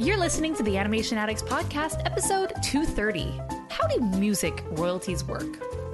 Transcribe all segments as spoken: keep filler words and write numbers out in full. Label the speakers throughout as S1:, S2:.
S1: You're listening to the Animation Addicts Podcast, episode two thirty. How do music royalties work?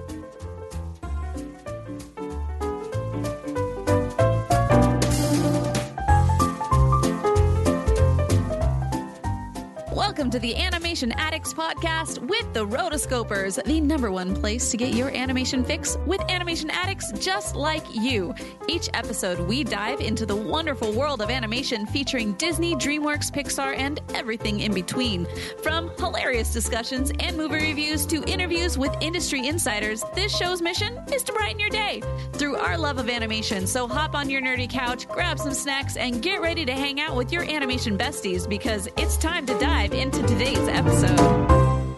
S1: Welcome to the Animation Addicts Podcast with the Rotoscopers, the number one place to get your animation fix with animation addicts just like you. Each episode, we dive into the wonderful world of animation featuring Disney, DreamWorks, Pixar, and everything in between. From hilarious discussions and movie reviews to interviews with industry insiders, this show's mission is to brighten your day through our love of animation. So hop on your nerdy couch, grab some snacks, and get ready to hang out with your animation besties because it's time to dive into today's episode.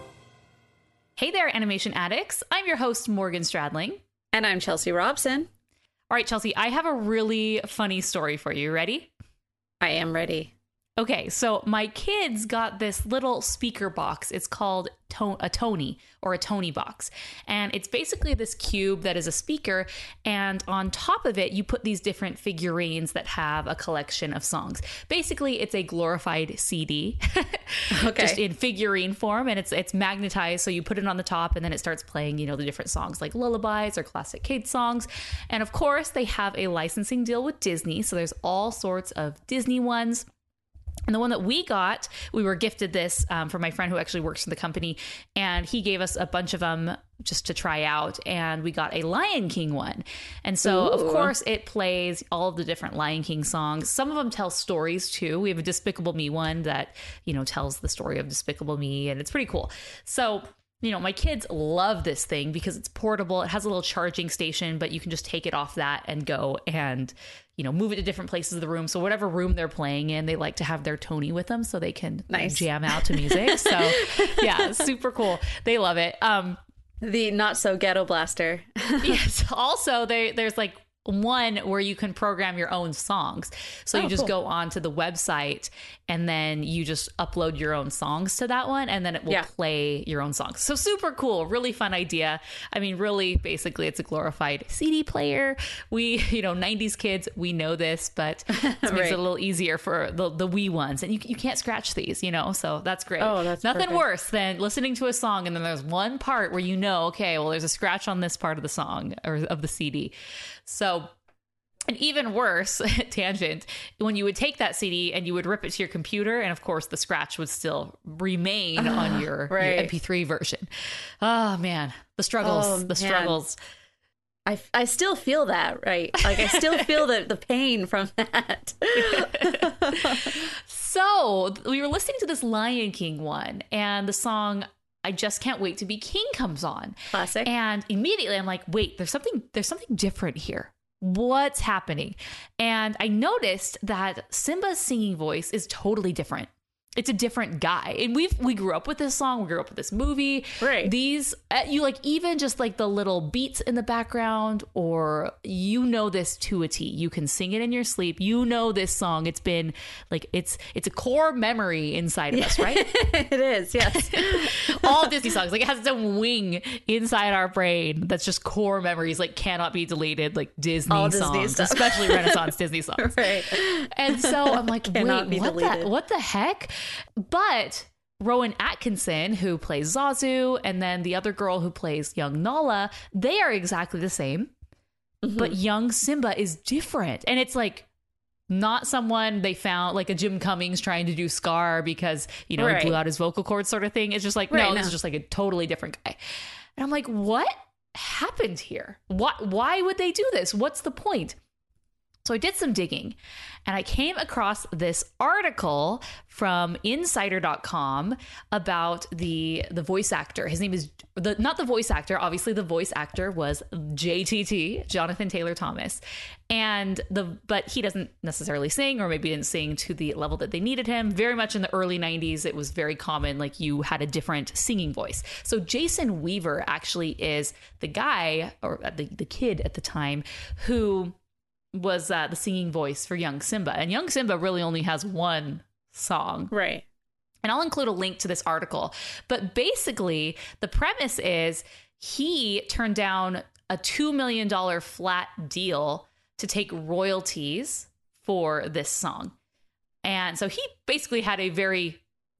S1: Hey there, animation addicts. I'm your host, Morgan Stradling.
S2: And I'm Chelsea Robson.
S1: All right, Chelsea, I have a really funny story for you. Ready?
S2: I am ready.
S1: Okay, so my kids got this little speaker box. It's called to- a Tony or a Tony box. And it's basically this cube that is a speaker. And on top of it, you put these different figurines that have a collection of songs. Basically, it's a glorified C D,
S2: okay.
S1: just in figurine form. And it's it's magnetized. So you put it on the top and then it starts playing, you know, the different songs like lullabies or classic kids songs. And of course, they have a licensing deal with Disney. So there's all sorts of Disney ones. And the one that we got, we were gifted this um, from my friend who actually works for the company, and he gave us a bunch of them just to try out, and we got a Lion King one. And so, Ooh. Of course, it plays all of the different Lion King songs. Some of them tell stories, too. We have a Despicable Me one that, you know, tells the story of Despicable Me, and it's pretty cool. So, you know, my kids love this thing because it's portable. It has a little charging station, but you can just take it off that and go and, you know, move it to different places of the room. So whatever room they're playing in, they like to have their Tony with them so they can
S2: nice.
S1: jam out to music. So yeah, super cool. They love it. Um,
S2: the not so ghetto blaster.
S1: Yes. Also, they, there's like one where you can program your own songs. So you
S2: oh,
S1: just
S2: cool.
S1: go onto the website and then you just upload your own songs to that one and then it will yeah. play your own songs. So super cool, really fun idea. I mean, really, basically it's a glorified C D player. We, you know, nineties kids, we know this, but it makes
S2: right.
S1: it a little easier for the, the wee ones. And you, you can't scratch these, you know, so that's great.
S2: Oh, that's
S1: nothing
S2: perfect.
S1: worse than listening to a song and then there's one part where you know, okay, well, there's a scratch on this part of the song or of the C D. So, and even worse, tangent, when you would take that C D and you would rip it to your computer, and of course the scratch would still remain uh, on your,
S2: right.
S1: your M P three version. Oh man, the struggles,
S2: oh,
S1: the
S2: man.
S1: struggles.
S2: I, I still feel that, right? Like I still feel the, the pain from that.
S1: So we were listening to this Lion King one and the song I Just Can't Wait to Be King comes on.
S2: Classic.
S1: And immediately I'm like, wait, there's something, there's something different here. What's happening? And I noticed that Simba's singing voice is totally different. It's a different guy. And we've, we grew up with this song. We grew up with this movie.
S2: Right.
S1: These, uh, you like even just like the little beats in the background, or you know this to a T. You can sing it in your sleep. You know this song. It's been like, it's, it's a core memory inside of us, right?
S2: It is, yes.
S1: All Disney songs, like it has its own wing inside our brain that's just core memories, like cannot be deleted, like Disney
S2: All
S1: songs,
S2: Disney stuff.
S1: especially Renaissance Disney songs.
S2: Right.
S1: And so I'm like,
S2: Cannot
S1: wait,
S2: be
S1: what
S2: deleted.
S1: the, what the heck? But Rowan Atkinson, who plays Zazu, and then the other girl who plays young Nala, they are exactly the same. Mm-hmm. But young Simba is different. And it's like not someone they found like a Jim Cummings trying to do Scar because, you know,
S2: right.
S1: he blew out his vocal cords sort of thing. It's just like,
S2: right,
S1: no,
S2: no,
S1: this is just like a totally different guy. And I'm like, what happened here? Why, why would they do this? What's the point? So I did some digging and I came across this article from insider dot com about the the voice actor. His name is the not the voice actor. Obviously, the voice actor was J T T, Jonathan Taylor Thomas. And the but he doesn't necessarily sing, or maybe didn't sing to the level that they needed him. Very much in the early nineties, it was very common, like you had a different singing voice. So Jason Weaver actually is the guy, or the, the kid at the time, who was uh, the singing voice for young Simba. And young Simba really only has one song.
S2: Right.
S1: And I'll include a link to this article. But basically, the premise is he turned down a two million dollars flat deal to take royalties for this song. And so he basically had a very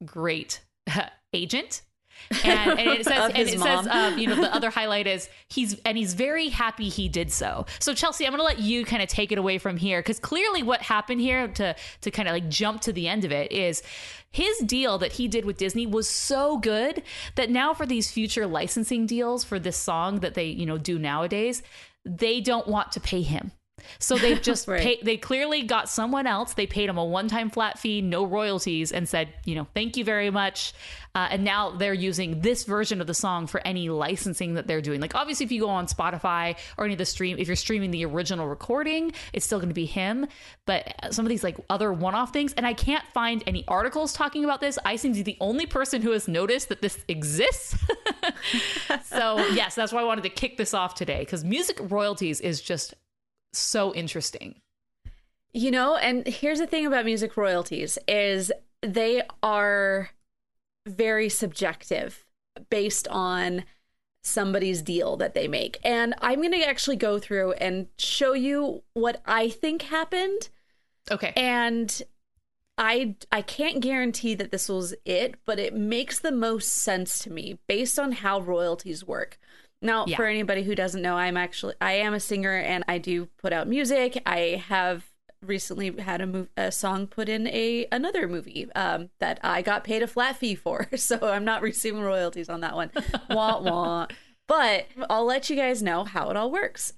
S1: great agent. And, and it says, and it says, um, you know, the other highlight is he's, and he's very happy he did so. So Chelsea, I'm going to let you kind of take it away from here. Cause clearly what happened here to, to kind of like jump to the end of it is his deal that he did with Disney was so good that now for these future licensing deals for this song that they, you know, do nowadays, they don't want to pay him. So they've just right. paid, they clearly got someone else. They paid him a one-time flat fee, no royalties, and said, you know, thank you very much. Uh, and now they're using this version of the song for any licensing that they're doing. Like, obviously, if you go on Spotify or any of the stream, if you're streaming the original recording, it's still going to be him. But some of these like other one-off things, and I can't find any articles talking about this. I seem to be the only person who has noticed that this exists. So yes, that's why I wanted to kick this off today, because music royalties is just so interesting.
S2: You know, and here's the thing about music royalties is they are very subjective based on somebody's deal that they make. And I'm going to actually go through and show you what I think happened.
S1: Okay.
S2: And I I can't guarantee that this was it, but it makes the most sense to me based on how royalties work. Now, yeah. For anybody who doesn't know, I'm actually, I am a singer and I do put out music. I have recently had a, move, a song put in a another movie um, that I got paid a flat fee for. So I'm not receiving royalties on that one. Wah, wah. But I'll let you guys know how it all works.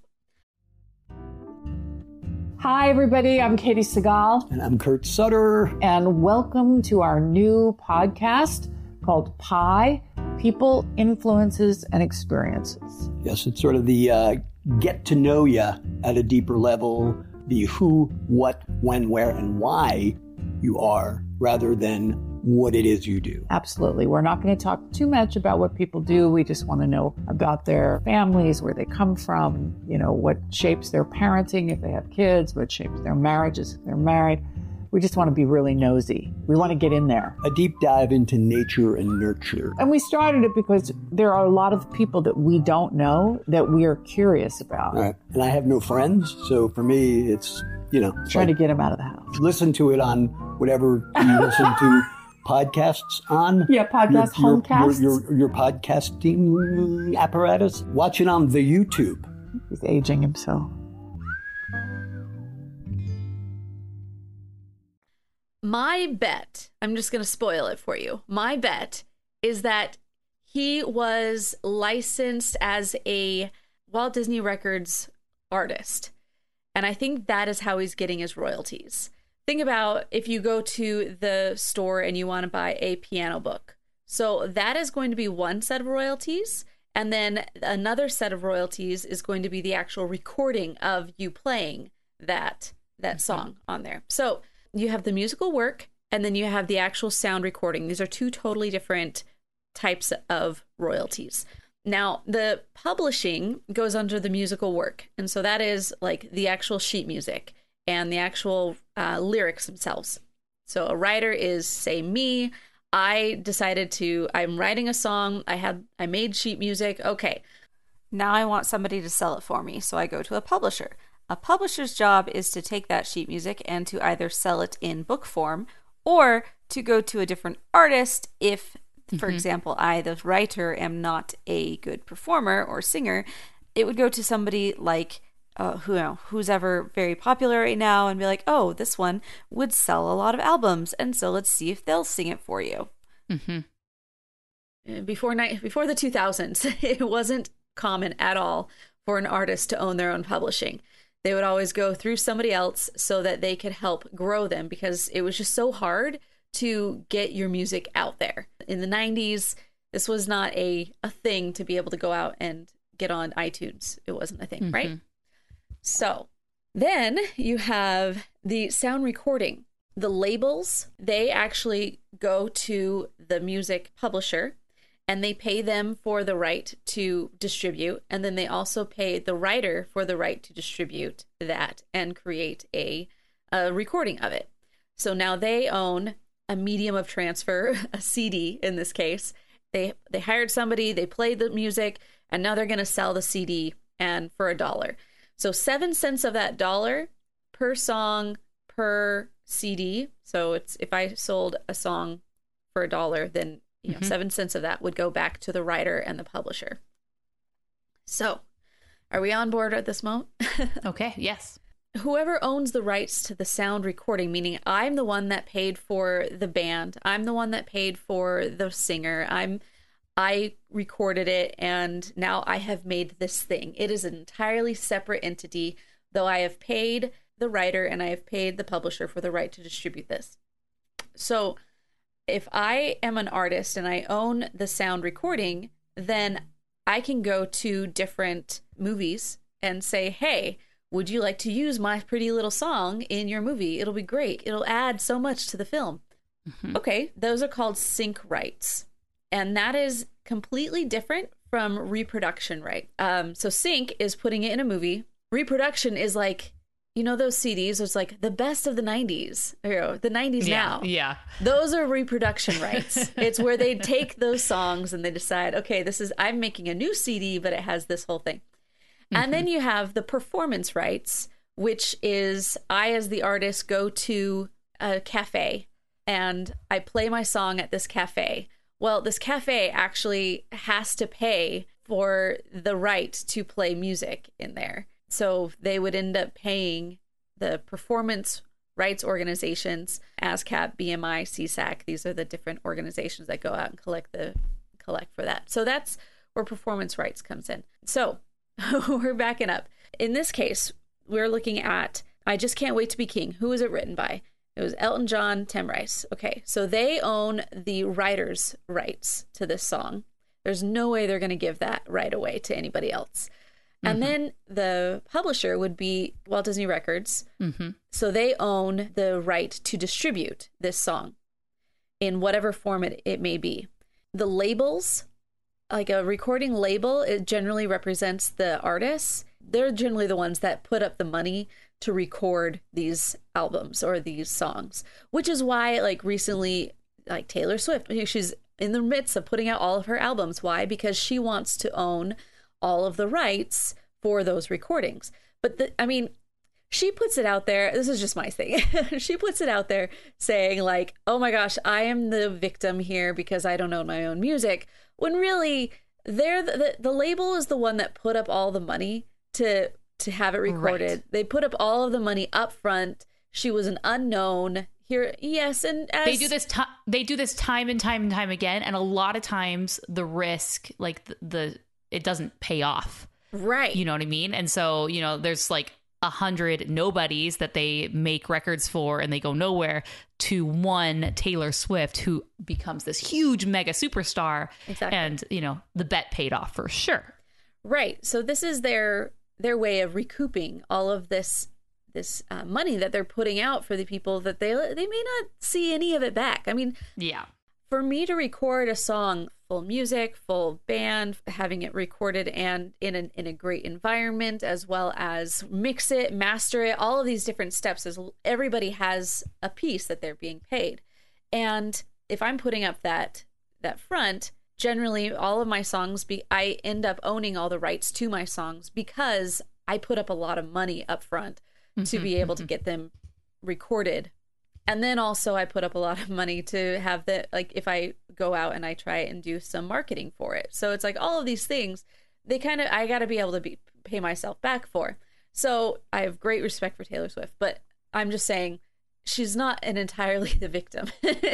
S3: Hi, everybody. I'm Katie Segal.
S4: And I'm Kurt Sutter.
S3: And welcome to our new podcast called Pi, People, Influences, and Experiences.
S4: Yes, it's sort of the uh, get to know you at a deeper level, the who, what, when, where, and why you are, rather than what it is you do.
S3: Absolutely. We're not going to talk too much about what people do. We just want to know about their families, where they come from, you know, what shapes their parenting if they have kids, what shapes their marriages if they're married. We just want to be really nosy. We want to get in there.
S4: A deep dive into nature and nurture.
S3: And we started it because there are a lot of people that we don't know that we are curious about.
S4: Right. And I have no friends. So for me, it's, you know.
S3: Trying like, to get them out of the house.
S4: Listen to it on whatever you listen to podcasts on.
S3: Yeah, podcast,
S4: your,
S3: homecasts.
S4: Your, your, your podcasting apparatus. Watch it on the YouTube.
S3: He's aging himself.
S2: My bet, I'm just going to spoil it for you. My bet is that he was licensed as a Walt Disney Records artist. And I think that is how he's getting his royalties. Think about if you go to the store and you want to buy a piano book. So that is going to be one set of royalties. And then another set of royalties is going to be the actual recording of you playing that, that song on there. So you have the musical work, and then you have the actual sound recording. These are two totally different types of royalties. Now, the publishing goes under the musical work. And so that is like the actual sheet music and the actual uh, lyrics themselves. So a writer is, say, me. I decided to, I'm writing a song. I had, I made sheet music. Okay. Now I want somebody to sell it for me. So I go to a publisher. A publisher's job is to take that sheet music and to either sell it in book form or to go to a different artist if, for mm-hmm. example, I, the writer, am not a good performer or singer. It would go to somebody like uh, who you know, who's ever very popular right now and be like, oh, this one would sell a lot of albums, and so let's see if they'll sing it for you. Mm-hmm. Before ni- before the two thousands, it wasn't common at all for an artist to own their own publishing. They would always go through somebody else so that they could help grow them, because it was just so hard to get your music out there. In the nineties, this was not a, a thing to be able to go out and get on iTunes. It wasn't a thing, mm-hmm. right? So then you have the sound recording. The labels, they actually go to the music publisher and they pay them for the right to distribute. And then they also pay the writer for the right to distribute that and create a, a recording of it. So now they own a medium of transfer, a C D in this case. They they hired somebody, they played the music, and now they're going to sell the C D and for a dollar. So seven cents of that dollar per song per C D. So it's if I sold a song for a dollar, then you know
S1: Mm-hmm.
S2: seven cents of that would go back to the writer and the publisher. So, are we on board at this moment?
S1: Okay, yes.
S2: Whoever owns the rights to the sound recording, meaning I'm the one that paid for the band, I'm the one that paid for the singer, I'm I recorded it, and now I have made this thing. It is an entirely separate entity, though I have paid the writer and I have paid the publisher for the right to distribute this. So if I am an artist and I own the sound recording, then I can go to different movies and say, hey, would you like to use my pretty little song in your movie? It'll be great. It'll add so much to the film. Mm-hmm. Okay, those are called sync rights. And that is completely different from reproduction right. Um, so sync is putting it in a movie. Reproduction is like, you know, those C Ds, it's like the best of the nineties, you know, the nineties
S1: Yeah,
S2: now.
S1: yeah.
S2: Those are reproduction rights. It's where they take those songs and they decide, okay, this is, I'm making a new C D, but it has this whole thing. Mm-hmm. And then you have the performance rights, which is I, as the artist, go to a cafe and I play my song at this cafe. Well, this cafe actually has to pay for the right to play music in there. So they would end up paying the performance rights organizations, ASCAP, B M I, C S A C. These are the different organizations that go out and collect the collect for that. So that's where performance rights comes in. So we're backing up. In this case, we're looking at I Just Can't Wait to Be King. Who was it written by? It was Elton John, Tim Rice. Okay, so they own the writer's rights to this song. There's no way they're going to give that right away to anybody else. Mm-hmm. And then the publisher would be Walt Disney Records. Mm-hmm. So they own the right to distribute this song in whatever form it, it may be. The labels, like a recording label, it generally represents the artists. They're generally the ones that put up the money to record these albums or these songs, which is why, like, recently, like Taylor Swift, she's in the midst of putting out all of her albums. Why? Because she wants to own all of the rights for those recordings. But the, I mean, she puts it out there. This is just my thing. She puts it out there saying like, oh my gosh, I am the victim here because I don't own my own music. When really they're the, the, the label is the one that put up all the money to to have it recorded. Right. They put up all of the money up front. She was an unknown here. Yes. And as
S1: they do this, to- they do this time and time and time again. And a lot of times the risk, like the, the, it doesn't pay off.
S2: Right.
S1: You know what I mean? And so, you know, there's like a hundred nobodies that they make records for and they go nowhere to one Taylor Swift who becomes this huge mega superstar.
S2: Exactly.
S1: And, you know, the bet paid off for sure.
S2: Right. So this is their their way of recouping all of this this uh, money that they're putting out for the people that they they may not see any of it back. I mean,
S1: yeah.
S2: For me to record a song, full music, full band, having it recorded and in an, in a great environment, as well as mix it, master it, all of these different steps, is everybody has a piece that they're being paid. And if I'm putting up that that front, generally all of my songs, be I end up owning all the rights to my songs because I put up a lot of money up front mm-hmm, to be able mm-hmm. to get them recorded. And then also I put up a lot of money to have the, like, if I go out and I try and do some marketing for it. So it's like all of these things, they kind of, I got to be able to be, pay myself back for. So I have great respect for Taylor Swift, but I'm just saying she's not an entirely the victim.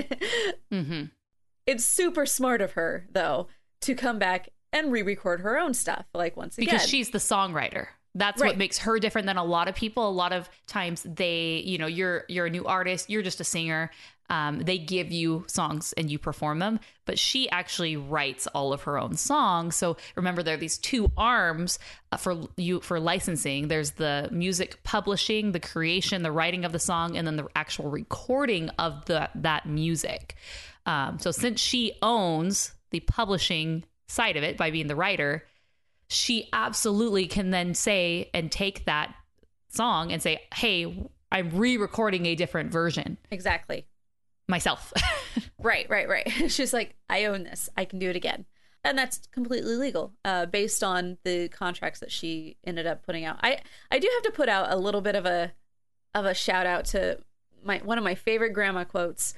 S2: mm-hmm. It's super smart of her, though, to come back and re-record her own stuff, like, once again.
S1: Because she's the songwriter. That's right. What makes her different than a lot of people. A lot of times they, you know, you're you're a new artist, you're just a singer. Um, they give you songs and you perform them, but she actually writes all of her own songs. So remember, there are these two arms uh, for you for licensing. There's the music publishing, the creation, the writing of the song, and then the actual recording of the that music. Um, so since she owns the publishing side of it by being the writer, she absolutely can then say and take that song and say, hey, I'm re-recording a different version.
S2: Exactly.
S1: Myself.
S2: Right, right, right. She's like, I own this. I can do it again. And that's completely legal uh, based on the contracts that she ended up putting out. I, I do have to put out a little bit of a of a shout out to my one of my favorite grandma quotes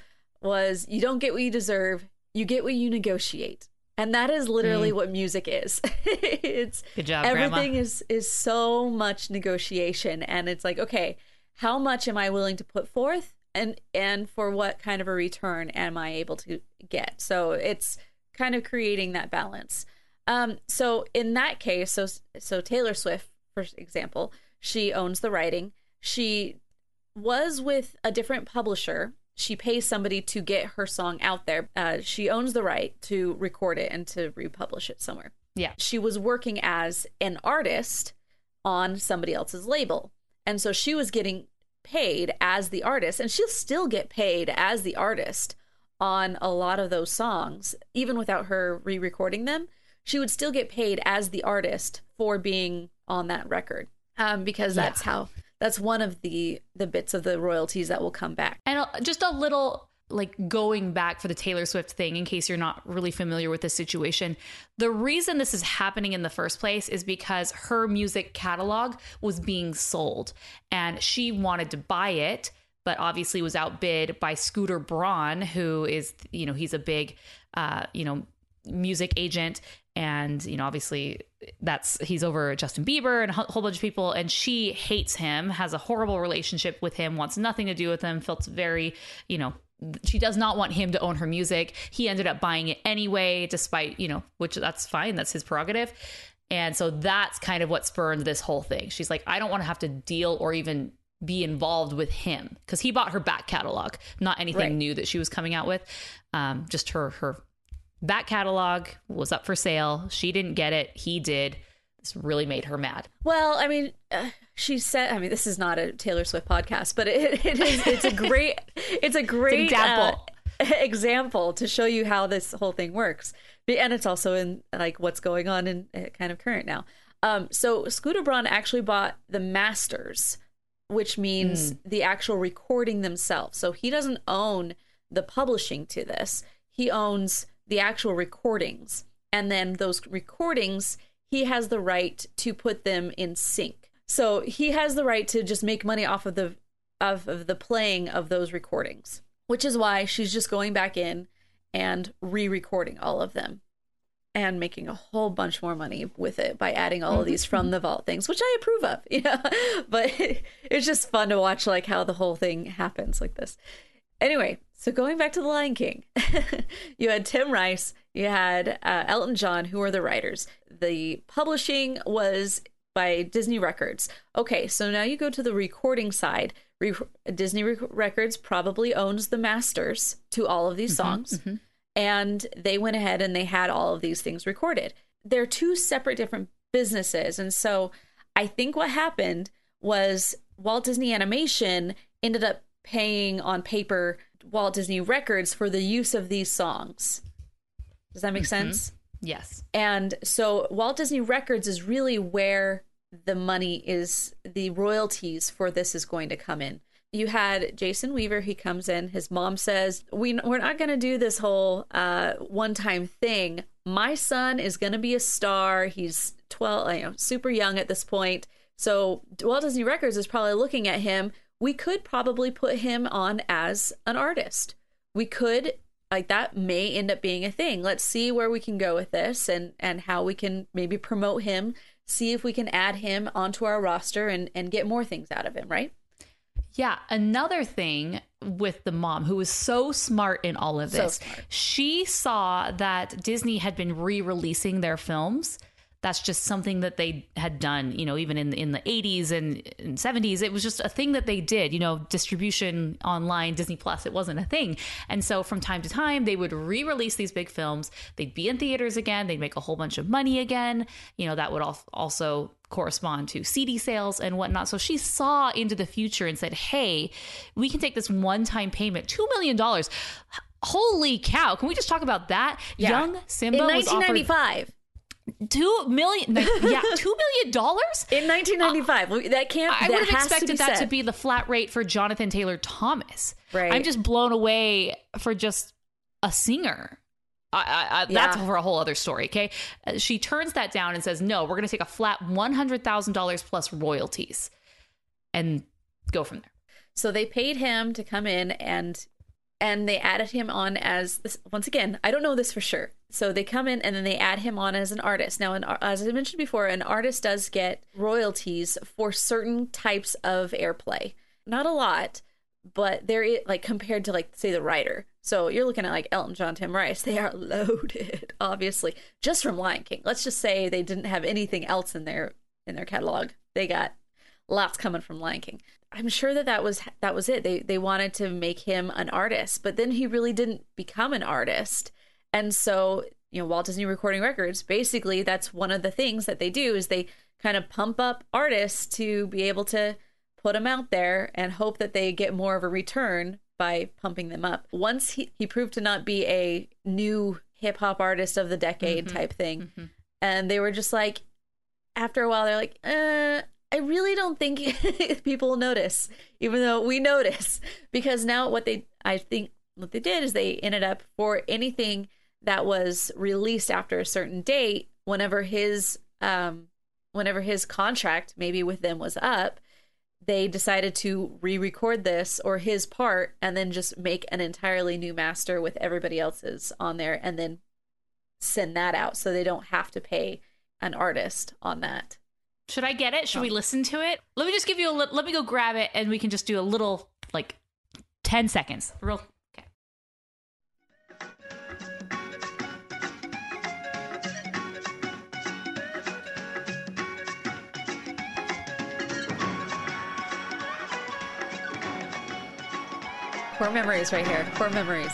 S2: was, you don't get what you deserve, you get what you negotiate. And that is literally mm. what music is. It's
S1: good job,
S2: everything
S1: Grandma.
S2: is is so much negotiation, and it's like, okay, how much am I willing to put forth, and and for what kind of a return am I able to get? So it's kind of creating that balance. Um, so in that case, so so Taylor Swift, for example, she owns the writing. She was with a different publisher. She pays somebody to get her song out there. Uh, she owns the right to record it and to republish it somewhere.
S1: Yeah.
S2: She was working as an artist on somebody else's label. And so she was getting paid as the artist, and she'll still get paid as the artist on a lot of those songs. Even without her re-recording them, she would still get paid as the artist for being on that record. Um, because that's yeah. how... That's one of the the bits of the royalties that will come back.
S1: And just a little, like, going back for the Taylor Swift thing, in case you're not really familiar with this situation. The reason this is happening in the first place is because her music catalog was being sold, and she wanted to buy it, but obviously was outbid by Scooter Braun, who is, you know, he's a big, uh, you know, music agent. And, you know, obviously that's, he's over Justin Bieber and a whole bunch of people, and she hates him, has a horrible relationship with him, wants nothing to do with him, felt very, you know, she does not want him to own her music. He ended up buying it anyway, despite, you know, which that's fine. That's his prerogative. And so that's kind of what spurned this whole thing. She's like, I don't want to have to deal or even be involved with him, because he bought her back catalog, not anything right. new that she was coming out with. Um, just her, her, back catalog was up for sale. She didn't get it. He did. This really made her mad.
S2: Well, I mean, uh, she said, I mean, this is not a Taylor Swift podcast, but it, it is, it's a great, it's a great
S1: it's example.
S2: Uh, example to show you how this whole thing works. And it's also in like what's going on in uh, kind of current now. Um, so Scooter Braun actually bought the masters, which means mm. the actual recording themselves. So he doesn't own the publishing to this. He owns the actual recordings, and then those recordings, he has the right to put them in sync. So he has the right to just make money off of the of, of the playing of those recordings, which is why she's just going back in and re-recording all of them and making a whole bunch more money with it by adding all of these from the vault things, which I approve of. Yeah, but it's just fun to watch like how the whole thing happens like this. Anyway, so going back to The Lion King, you had Tim Rice, you had uh, Elton John, who were the writers. The publishing was by Disney Records. Okay, so now you go to the recording side. Re- Disney Re- Records probably owns the masters to all of these mm-hmm, songs. Mm-hmm. And they went ahead and they had all of these things recorded. They're two separate different businesses. And so I think what happened was Walt Disney Animation ended up paying on paper Walt Disney Records for the use of these songs. Does that make mm-hmm. sense?
S1: Yes.
S2: And so Walt Disney Records is really where the money is, the royalties for this is going to come in. You had Jason Weaver, he comes in, his mom says, we, we're not going to do this whole uh, one-time thing. My son is going to be a star. He's twelve, you know, super young at this point. So Walt Disney Records is probably looking at him. We could probably put him on as an artist. We could, like, that may end up being a thing. Let's see where we can go with this, and, and how we can maybe promote him, see if we can add him onto our roster and, and get more things out of him, right?
S1: Yeah. Another thing with the mom, who was so smart in all of this, so she saw that Disney had been re-releasing their films. That's just something that they had done, you know, even in, in the eighties and, and seventies. It was just a thing that they did, you know, distribution online, Disney Plus, it wasn't a thing. And so from time to time, they would re-release these big films. They'd be in theaters again. They'd make a whole bunch of money again. You know, that would also correspond to C D sales and whatnot. So she saw into the future and said, hey, we can take this one-time payment, two million dollars. Holy cow. Can we just talk about that?
S2: Yeah.
S1: Young Simba
S2: in
S1: was
S2: nineteen ninety-five.
S1: Offered Two million, yeah, two million dollars
S2: in nineteen ninety-five. Uh, that can't.
S1: I
S2: that
S1: would have
S2: has
S1: expected
S2: to
S1: that
S2: said.
S1: to be the flat rate for Jonathan Taylor Thomas.
S2: Right.
S1: I'm just blown away for just a singer. I, I, I,
S2: yeah.
S1: That's for a whole other story. Okay, uh, she turns that down and says, "No, we're going to take a flat one hundred thousand dollars plus royalties, and go from there."
S2: So they paid him to come in and and they added him on as this. Once again, I don't know this for sure. So they come in and then they add him on as an artist. Now, an, as I mentioned before, an artist does get royalties for certain types of airplay. Not a lot, but there is, like, compared to, like, say, the writer. So you're looking at, like, Elton John, Tim Rice. They are loaded, obviously, just from Lion King. Let's just say they didn't have anything else in their in their catalog. They got lots coming from Lion King. I'm sure that that was that was it. They they wanted to make him an artist, but then he really didn't become an artist. And so, you know, Walt Disney Recording Records, basically that's one of the things that they do is they kind of pump up artists to be able to put them out there and hope that they get more of a return by pumping them up. Once he, he proved to not be a new hip hop artist of the decade mm-hmm. type thing. Mm-hmm. And they were just like, after a while, they're like, uh, I really don't think people notice, even though we notice. Because now what they, I think what they did is they ended up for anything that was released after a certain date, whenever his, um, whenever his contract maybe with them was up, they decided to re-record this or his part and then just make an entirely new master with everybody else's on there and then send that out so they don't have to pay an artist on that.
S1: Should I get it? Should
S2: oh.
S1: we listen to it? Let me just give you a li- let me go grab it and we can just do a little, like, ten seconds. Real okay.
S2: Core memories right here. Core memories.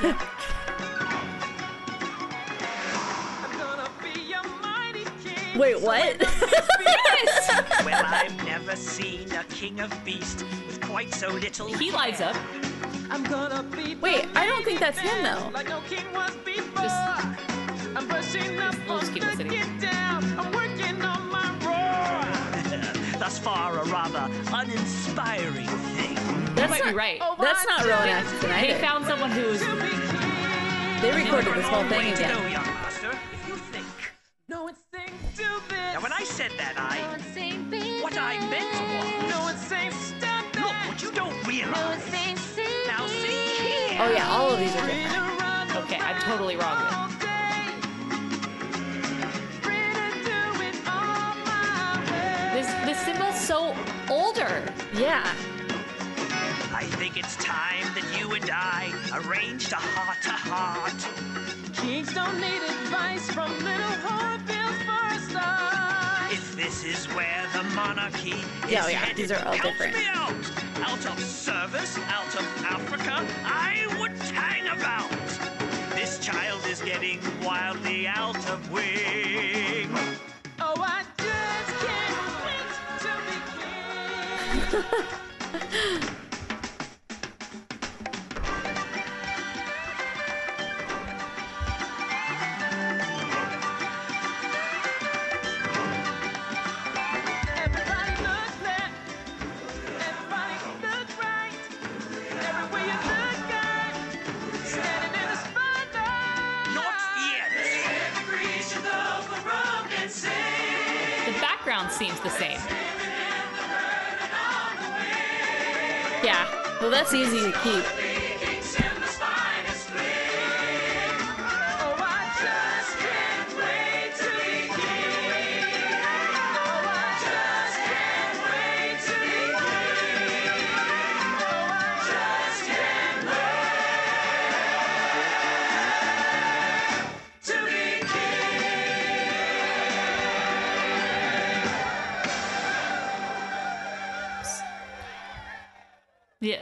S2: Wait, what?
S1: Yes!
S5: Well, I've never seen a king of beast with quite so little.
S1: He lights up.
S5: I'm gonna be
S2: Wait, I don't think that's him though.
S5: like no king was before.
S1: Just,
S5: I'm brushing up
S1: we'll just keep
S5: on
S1: listening.
S5: the get down. I'm working on my roar. Thus far, a rather uninspiring thing.
S1: That might be right.
S2: That's not Rowan Atkinson
S1: They
S2: either.
S1: found someone who's
S2: They recorded this whole thing
S5: Way to go,
S2: again.
S5: young master, if you think.
S6: No one sing to this.
S5: Now, when I said that, I what I meant was.
S6: No one sing stop that.
S5: Look, what you don't realize. Now, see here.
S2: Oh yeah, all of these are different.
S1: okay. I'm totally wrong. Then.
S6: All day. Free to do it all my way.
S1: This this Simba's so older.
S2: Yeah.
S5: I think it's time that you and I arranged a heart-to-heart.
S6: Kings don't need advice from little hornbills for a start.
S5: If this is where the monarchy is
S2: Yeah, oh, yeah,
S5: headed,
S2: these are all
S5: help
S2: different.
S5: me out. Out of service, out of Africa, I would hang about. This child is getting wildly out of wing.
S6: Oh, I just can't wait to be king. Everybody look left. Everybody look right. Everywhere you look, guy. Standing in the spotlight.
S5: Not yet.
S1: The background seems the same.
S2: Yeah. Well, that's easy to keep.
S6: Oh, I just can't wait to be king. Oh, I just can't wait to be king. Oh, I just can't wait to be
S1: Yeah.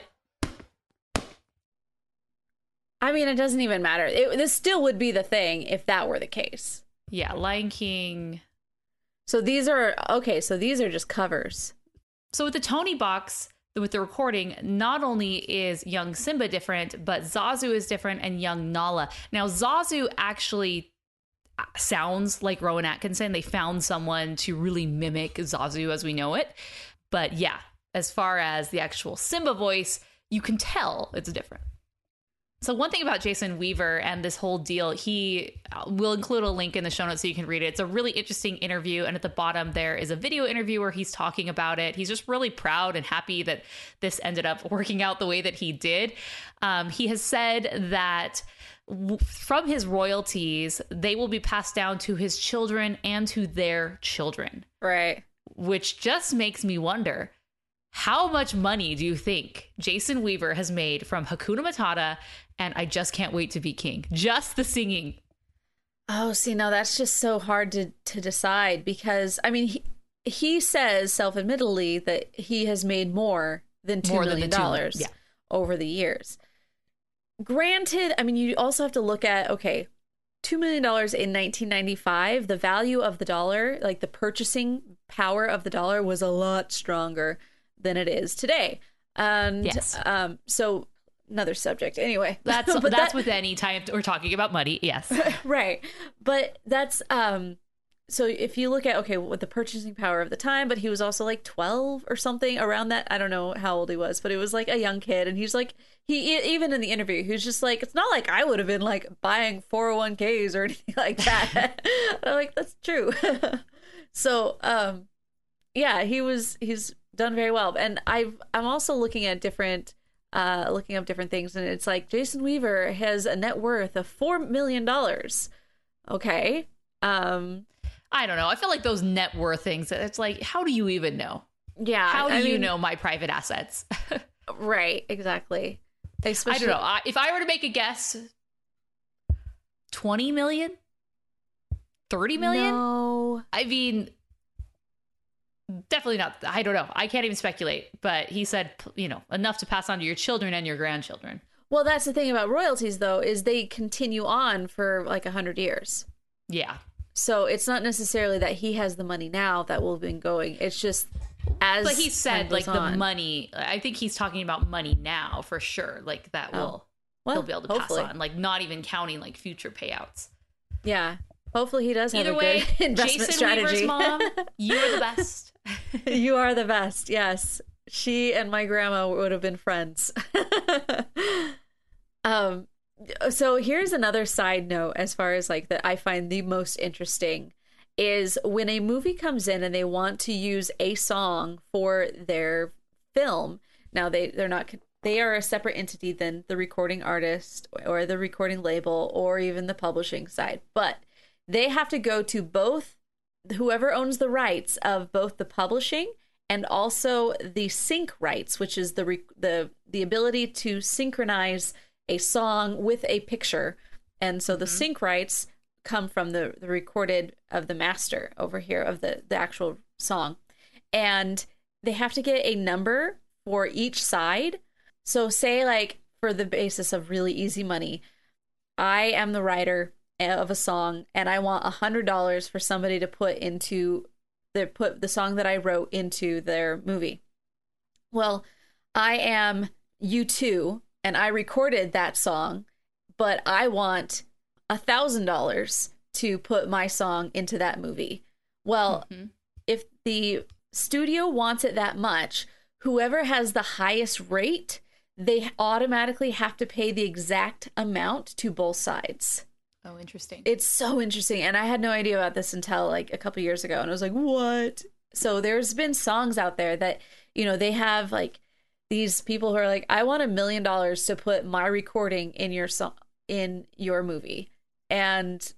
S2: I mean, it doesn't even matter. It, this still would be the thing if that were the case.
S1: Yeah. Lion King.
S2: So these are okay. So these are just covers.
S1: So with the Tony box, with the recording, not only is young Simba different, but Zazu is different and young Nala. Now, Zazu actually sounds like Rowan Atkinson. They found someone to really mimic Zazu as we know it. But yeah, as far as the actual Simba voice, you can tell it's different. So one thing about Jason Weaver and this whole deal, he will include a link in the show notes so you can read it. It's a really interesting interview. And at the bottom, there is a video interview where he's talking about it. He's just really proud and happy that this ended up working out the way that he did. Um, he has said that w- from his royalties, they will be passed down to his children and to their children.
S2: Right.
S1: Which just makes me wonder, how much money do you think Jason Weaver has made from Hakuna Matata and I Just Can't Wait to Be King? Just the singing.
S2: Oh, see, now that's just so hard to, to decide because, I mean, he, he says self-admittedly that he has made more than $2
S1: More
S2: million
S1: than the two million, yeah.
S2: over the years. Granted, I mean, you also have to look at, okay, two million dollars in nineteen ninety-five, the value of the dollar, like the purchasing power of the dollar was a lot stronger than it is today. And
S1: Yes.
S2: um, so another subject anyway.
S1: That's
S2: But
S1: that's
S2: that-
S1: with any time we're talking about money. Yes.
S2: right. But that's um so if you look at okay, with the purchasing power of the time, but he was also like twelve or something around that. I don't know how old he was, but it was like a young kid and he's like he e- even in the interview, he was just like, it's not like I would have been like buying four oh one k's or anything like that. And I'm like, that's true. So um yeah, he was he's done very well. And I've I'm also looking at different uh looking up different things and it's like Jason Weaver has a net worth of four million dollars. Okay. Um
S1: I don't know. I feel like those net worth things, it's like, how do you even know?
S2: yeah.
S1: How do
S2: I
S1: you
S2: mean,
S1: know my private assets?
S2: Right, exactly.
S1: I
S2: Especially,
S1: don't know. I, if I were to make a guess, twenty million? thirty million?
S2: No.
S1: I mean, definitely not. I don't know. I can't even speculate. But he said, you know, enough to pass on to your children and your grandchildren.
S2: Well, that's the thing about royalties though, is they continue on for like a hundred years.
S1: Yeah.
S2: So it's not necessarily that he has the money now that will have been going. It's just as
S1: But he
S2: time
S1: said,
S2: goes
S1: like, the
S2: on.
S1: money, I think he's talking about money now for sure. Like, that
S2: Oh.
S1: will,
S2: Well,
S1: he'll be able to
S2: hopefully.
S1: pass on. Like, not even counting, like, future payouts.
S2: Yeah. Hopefully he does have
S1: Either
S2: a
S1: way,
S2: good investment
S1: Jason
S2: strategy.
S1: Weaver's mom, you're the best.
S2: You are the best. Yes. She and my grandma would have been friends. um so here's another side note as far as like that I find the most interesting is when a movie comes in and they want to use a song for their film. Now they they're not they are a separate entity than the recording artist or the recording label or even the publishing side. But they have to go to both whoever owns the rights of both the publishing and also the sync rights, which is the re- the the ability to synchronize a song with a picture. And so the
S1: Mm-hmm.
S2: sync rights come from the, the recorded of the master over here of the, the actual song. And they have to get a number for each side. So say like for the basis of really easy money, I am the writer of a song and I want a hundred dollars for somebody to put into the put the song that I wrote into their movie. Well, I am U two and I recorded that song, but I want a thousand dollars to put my song into that movie. Well,
S1: Mhm.
S2: if the studio wants it that much, whoever has the highest rate, they automatically have to pay the exact amount to both sides.
S1: Oh, interesting.
S2: It's so interesting. And I had no idea about this until like a couple years ago. And I was like, what? So there's been songs out there that, you know, they have like these people who are like, I want a million dollars to put my recording in your song, in your movie. And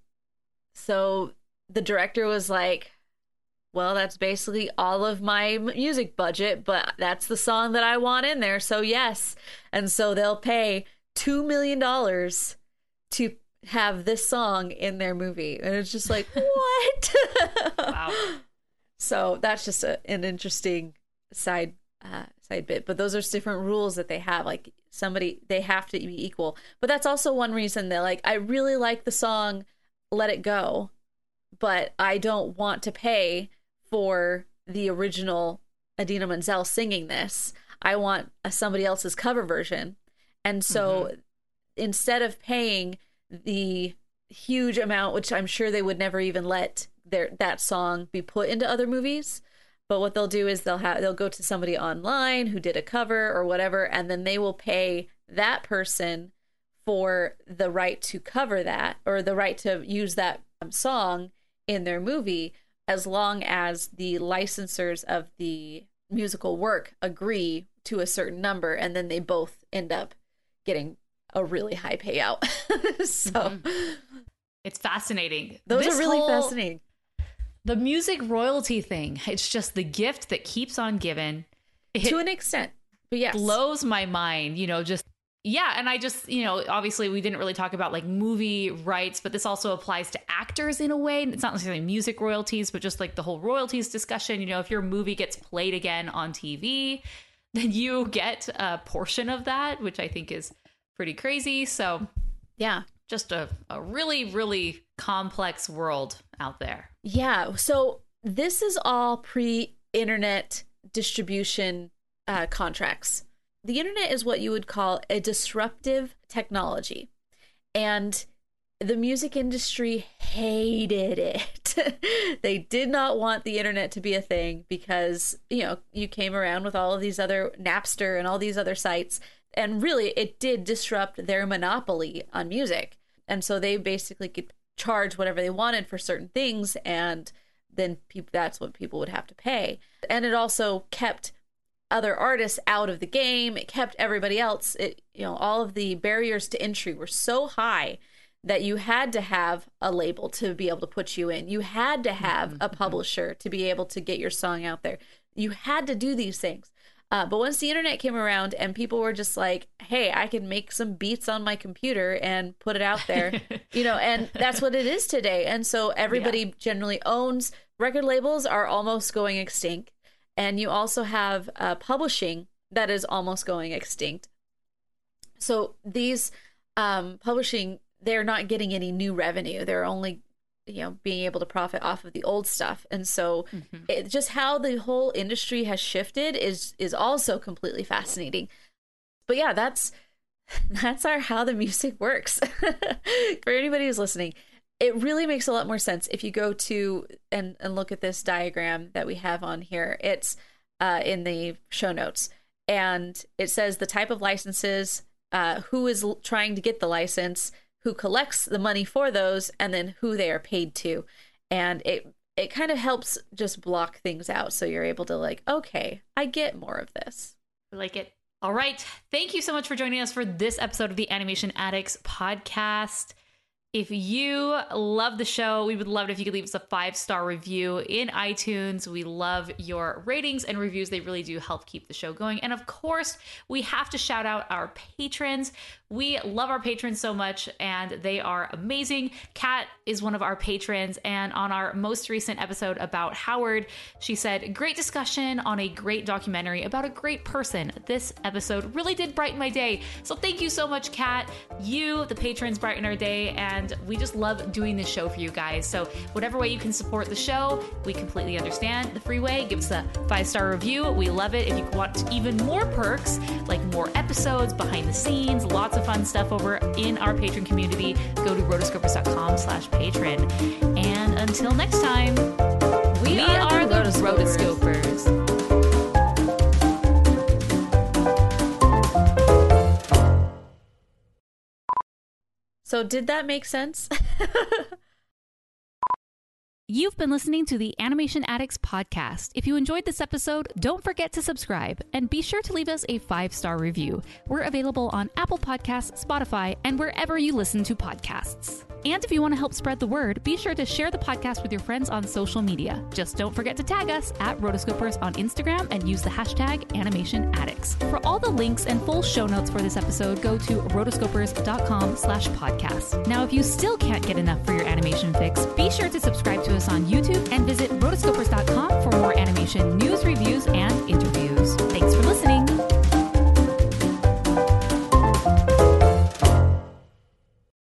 S2: so the director was like, well, that's basically all of my m- music budget, but that's the song that I want in there. So yes. And so they'll pay two million dollars to have this song in their movie. And it's just like, what?
S1: Wow.
S2: So that's just a, an interesting side uh, side bit. But those are different rules that they have. Like somebody, they have to be equal. But that's also one reason that like, I really like the song Let It Go, but I don't want to pay for the original Adina Menzel singing this. I want a, somebody else's cover version. And so
S1: Mm-hmm.
S2: instead of paying the huge amount, which I'm sure they would never even let their that song be put into other movies, but what they'll do is they'll have they'll go to somebody online who did a cover or whatever, and then they will pay that person for the right to cover that or the right to use that um, song in their movie, as long as the licensors of the musical work agree to a certain number, and then they both end up getting a really high payout. So
S1: Mm-hmm. It's fascinating.
S2: those
S1: This
S2: are really
S1: whole-
S2: fascinating.
S1: The music royalty thing, it's just the gift that keeps on giving. It
S2: To an extent. But yes.
S1: blows my mind, you know, just, yeah. And I just, you know, obviously we didn't really talk about like movie rights, but this also applies to actors in a way. It's not necessarily music royalties, but just like the whole royalties discussion. You know, if your movie gets played again on T V, then you get a portion of that, which I think is pretty crazy. So
S2: Yeah.
S1: just a, a really, really complex world out there.
S2: Yeah. So this is all pre-internet distribution uh, contracts. The internet is what you would call a disruptive technology. And the music industry hated it. They did not want the internet to be a thing because, you know, you came around with all of these other Napster and all these other sites. And really, it did disrupt their monopoly on music. And so they basically could charge whatever they wanted for certain things, and then people, that's what people would have to pay. And it also kept other artists out of the game. It kept everybody else, it, you know, all of the barriers to entry were so high that you had to have a label to be able to put you in. You had to have a publisher to be able to get your song out there. You had to do these things. Uh, but once the internet came around and people were just like, hey, I can make some beats on my computer and put it out there, you know, and that's what it is today. And so everybody
S1: Yeah.
S2: generally owns, record labels are almost going extinct. And you also have uh, publishing that is almost going extinct. So these um, publishing, they're not getting any new revenue. They're only, you know, being able to profit off of the old stuff. And so
S1: Mm-hmm.
S2: it, just how the whole industry has shifted is is also completely fascinating. But yeah, that's that's our how the music works. For anybody who's listening, it really makes a lot more sense if you go to and, and look at this diagram that we have on here. It's uh, in the show notes. And it says the type of licenses, uh, who is l- trying to get the license, who collects the money for those, and then who they are paid to. And it it kind of helps just block things out, so you're able to like, okay, I get more of this.
S1: I like it. All right. Thank you so much for joining us for this episode of the Animation Addicts podcast. If you love the show, we would love it if you could leave us a five-star review in iTunes. We love your ratings and reviews. They really do help keep the show going. And of course, we have to shout out our patrons. We love our patrons so much, and they are amazing. Kat is one of our patrons, and on our most recent episode about Howard, she said, great discussion on a great documentary about a great person. This episode really did brighten my day. So thank you so much, Kat. You, the patrons, brighten our day, and we just love doing this show for you guys. So whatever way you can support the show, we completely understand. The free way, give us a five-star review. We love it. If you want even more perks, like more episodes, behind the scenes, lots of fun stuff over in our patron community, go to rotoscopers.com slash patron. And until next time, we,
S2: We
S1: are,
S2: are
S1: the
S2: the
S1: Rotoscopers.
S2: So did that make sense?
S1: You've been listening to the Animation Addicts podcast. If you enjoyed this episode, don't forget to subscribe and be sure to leave us a five-star review. We're available on Apple Podcasts, Spotify, and wherever you listen to podcasts. And if you want to help spread the word, be sure to share the podcast with your friends on social media. Just don't forget to tag us at Rotoscopers on Instagram and use the hashtag Animation Addicts. For all the links and full show notes for this episode, go to rotoscopers.com slash podcast. Now, if you still can't get enough for your animation fix, be sure to subscribe to us on YouTube and visit rotoscopers dot com for more animation news, reviews, and interviews. Thanks for